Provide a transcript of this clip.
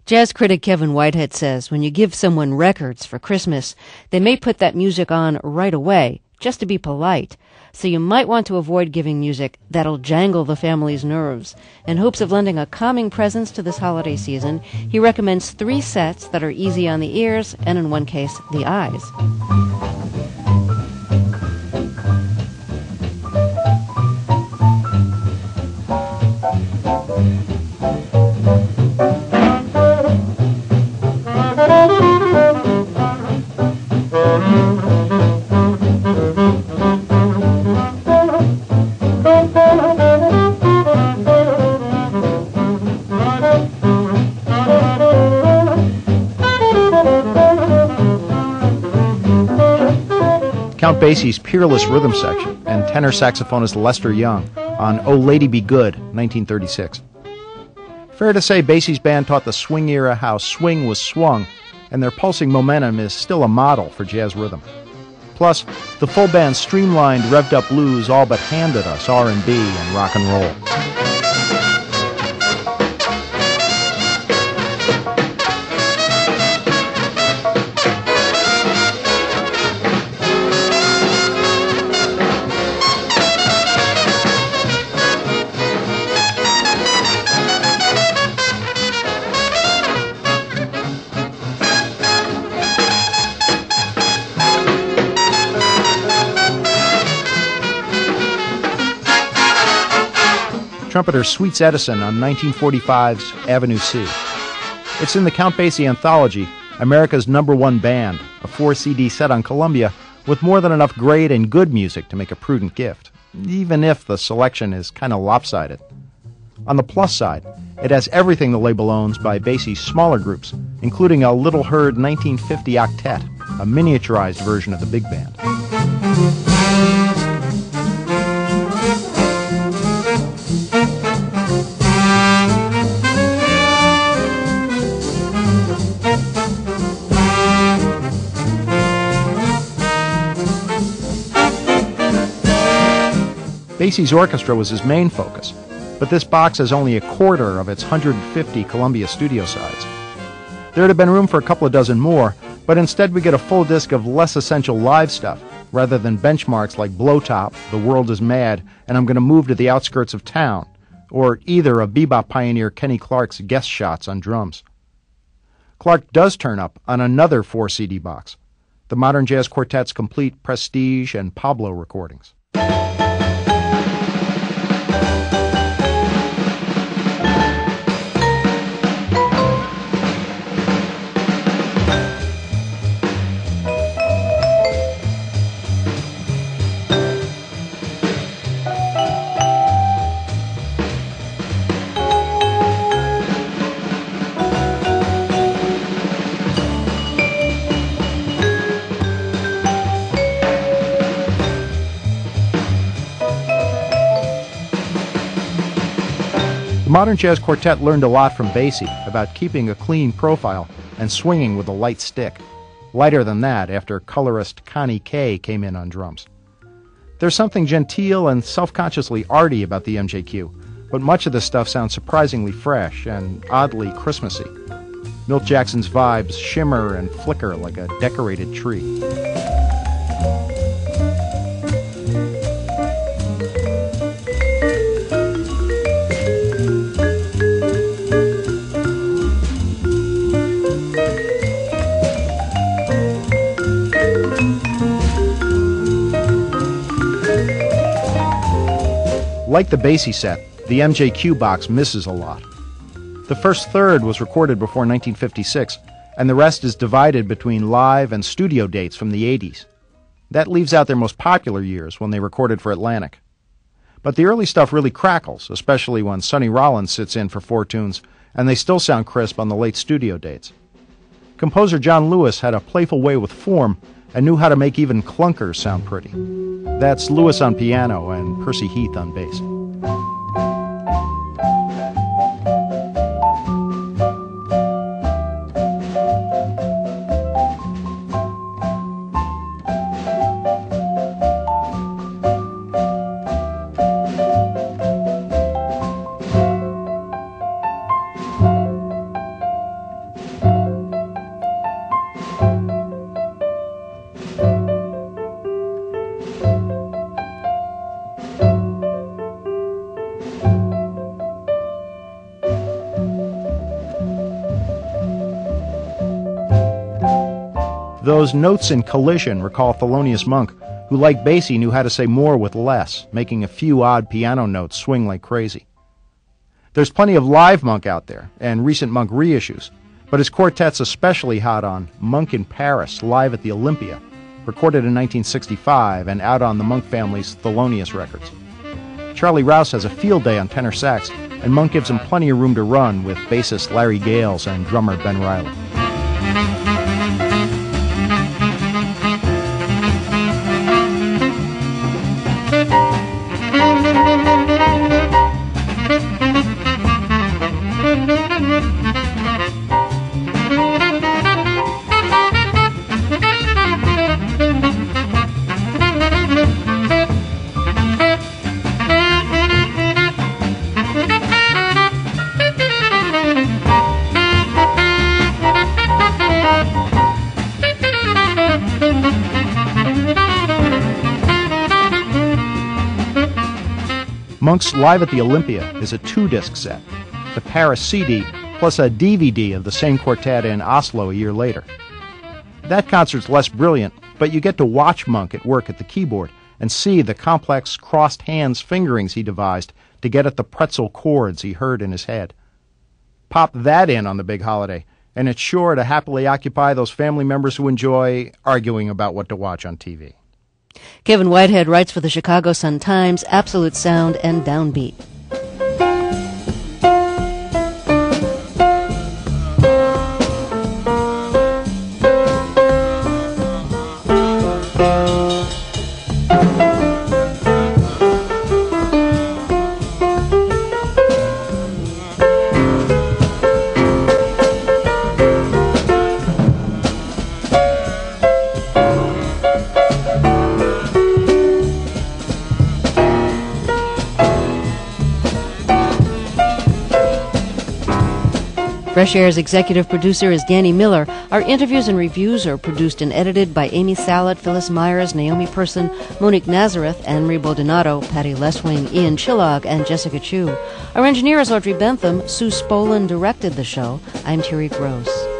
Jazz critic Kevin Whitehead says when you give someone records for Christmas, they may put that music on right away, just to be polite. So you might want to avoid giving music that'll jangle the family's nerves. In hopes of lending a calming presence to this holiday season, he recommends 3 sets that are easy on the ears and, in one case, the eyes. Count Basie's Peerless Rhythm Section and tenor saxophonist Lester Young on Oh Lady Be Good, 1936. Fair to say Basie's band taught the swing era how swing was swung, and their pulsing momentum is still a model for jazz rhythm. Plus, the full band streamlined, revved-up blues all but handed us R&B and rock and roll. Trumpeter Sweets Edison on 1945's Avenue C. It's in the Count Basie anthology, America's #1 Band, a 4-CD set on Columbia with more than enough great and good music to make a prudent gift, even if the selection is kind of lopsided. On the plus side, it has everything the label owns by Basie's smaller groups, including a little-heard 1950 octet, a miniaturized version of the big band. Basie's orchestra was his main focus, but this box has only a quarter of its 150 Columbia studio sides. There'd have been room for a couple of dozen more, but instead we get a full disc of less essential live stuff, rather than benchmarks like Blow Top, The World is Mad, and I'm Gonna Move to the Outskirts of Town, or either of bebop pioneer Kenny Clark's guest shots on drums. Clark does turn up on another 4-CD box, the Modern Jazz Quartet's complete Prestige and Pablo recordings. The Modern Jazz Quartet learned a lot from Basie about keeping a clean profile and swinging with a light stick. Lighter than that after colorist Connie Kay came in on drums. There's something genteel and self-consciously arty about the MJQ, but much of this stuff sounds surprisingly fresh and oddly Christmassy. Milt Jackson's vibes shimmer and flicker like a decorated tree. Like the Basie set, the MJQ box misses a lot. The first third was recorded before 1956, and the rest is divided between live and studio dates from the 80s. That leaves out their most popular years when they recorded for Atlantic. But the early stuff really crackles, especially when Sonny Rollins sits in for 4 tunes, and they still sound crisp on the late studio dates. Composer John Lewis had a playful way with form and knew how to make even clunkers sound pretty. That's Lewis on piano and Percy Heath on bass. Those notes in Collision recall Thelonious Monk, who, like Basie, knew how to say more with less, making a few odd piano notes swing like crazy. There's plenty of live Monk out there, and recent Monk reissues, but his quartet's especially hot on Monk in Paris, live at the Olympia, recorded in 1965 and out on the Monk family's Thelonious records. Charlie Rouse has a field day on tenor sax, and Monk gives him plenty of room to run with bassist Larry Gales and drummer Ben Riley. Monk's Live at the Olympia is a 2-disc set, the Paris CD plus a DVD of the same quartet in Oslo a year later. That concert's less brilliant, but you get to watch Monk at work at the keyboard and see the complex crossed hands fingerings he devised to get at the pretzel chords he heard in his head. Pop that in on the big holiday, and it's sure to happily occupy those family members who enjoy arguing about what to watch on TV. Kevin Whitehead writes for the Chicago Sun-Times, Absolute Sound and Downbeat. Fresh Air's executive producer is Danny Miller. Our interviews and reviews are produced and edited by Amy Salat, Phyllis Myers, Naomi Person, Monique Nazareth, Anne-Marie Baldonado, Patty Leswing, Ian Chillog, and Jessica Chu. Our engineer is Audrey Bentham. Sue Spolin directed the show. I'm Thierry Gross.